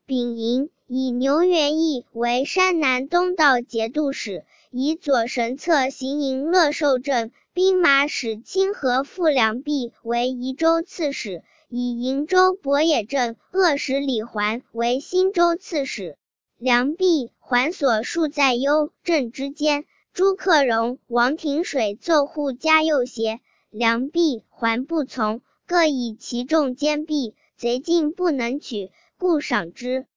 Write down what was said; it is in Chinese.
丙寅，以牛元义为山南东道节度使，以左神策行营乐寿镇兵马使清河副梁弼为宜州刺史，以营州博野镇恶使李环为新州刺史。梁弼、环所戍在幽镇之间，朱克融、王廷水奏护嘉右协，梁弼、环不从，各以其众坚壁，贼进不能取，故赏之。